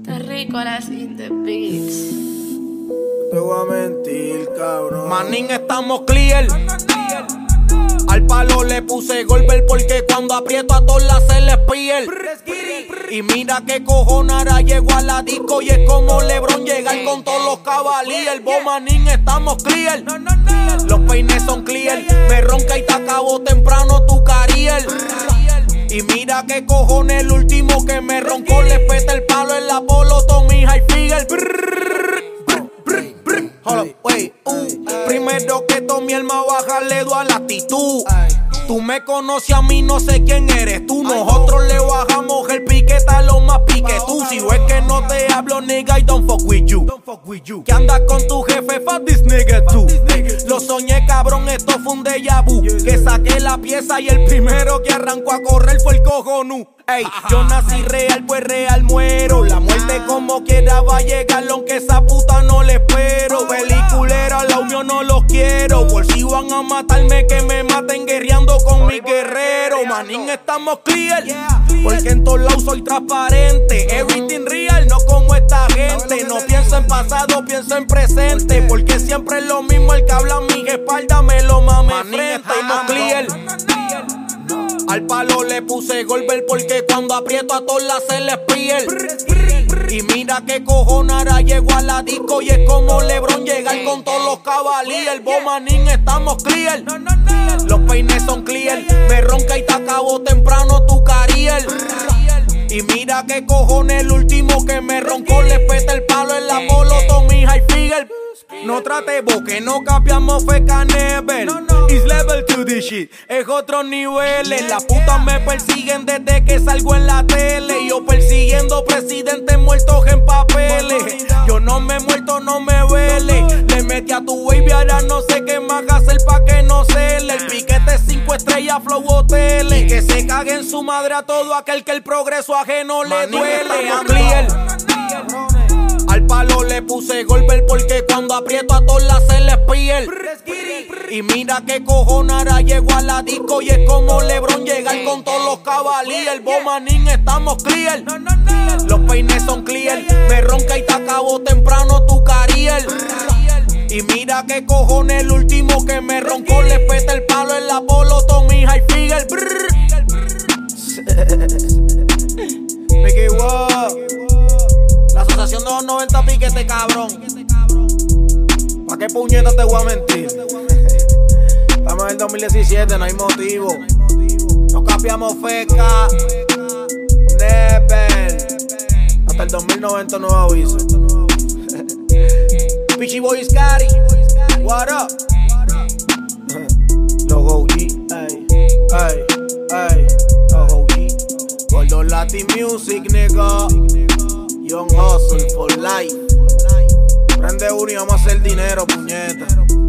Terrícolas in the beats. Te voy a mentir, cabrón. Manín, estamos clear. Al palo le puse golpe porque cuando aprieto a todas las se les piel. Y mira que cojonara, llego a la disco y es como LeBron llegar con todos los Cavaliers. Vos, manín, estamos clear. Los peines son clear. Me ronca y te acabo temprano tu career. Y mira que cojones, el último que me roncó le peta el palo en la Polo, Tommy Hilfiger. Primero que Tommy el más baja le doy a la actitud. Tú me conoces a mí, no sé quién eres tú. Nosotros le bajamos el piquete a lo más pique tú. Si ves que no te hablo, nigga, I don't fuck with you. Que andas con tu jefe, fuck this nigga too. Lo soñé, cabrón, esto fue un déjà vu. Que saqué la pieza y el primero que arrancó a correr fue el cojonú. Ey, yo nací real, pues real muero. La muerte como quiera va a llegar, aunque esa puta no le espero. Peliculera, la unión no los quiero. Por si van a matarme, que me maten guerreando con mi guerrero. Manín, estamos clear, porque en todos lados soy transparente. Everything real, no como esta gente. No pienso en pasado, pienso en presente. Porque siempre es lo mismo, el que habla a mi espalda me lo mame frente. Estamos clear. Al palo le puse golpe porque cuando aprieto a todas las se les piel. Y mira que cojonara, llego a la disco y es como LeBron llegar con todos los Cavaliers. Vos, manín, estamos clear. Los peines son clear. Me ronca y te acabo temprano tu career. Y mira que cojones, el último que me roncó le peta el palo en la Polo, Tommy Hilfiger. No trate vos que no cambiamos feca never. It's level to this shit, es otro nivel. Las putas me persiguen desde que salgo en la tele. Yo persiguiendo presidentes muertos en papeles. Yo no me he muerto, no me vele. Le metí a tu baby, ahora no sé qué más hacer pa' que no cele. El piquete 5 estrellas, flow hoteles. Y que se cague en su madre a todo aquel que el progreso ajeno le duele. Al palo le puse golpe porque cuando aprieto a todas las se les piel. Y mira que cojonara, llego a la disco y es como LeBron llegar con todos los Cavaliers. Vos, manín, estamos clear. Los peines son clear. Me ronca y te acabo temprano tu career. Y mira que cojones, el último que me roncó le peta el palo en la Polo, Tommy Hilfiger. Mickey Wow, la asociación de los 90 piquete, cabrón. ¿Pa' qué puñeta te voy a mentir? Estamos en el 2017, no hay motivo. No cambiamos feca. Never. Hasta el 2090 nuevo aviso. Pichi Boy Scary. What up? Los OG. Ay, ay, ay. Los OG. Gordo Latin Music, nigga. Young Hustle for life. Prende uno y vamos a hacer dinero, puñeta.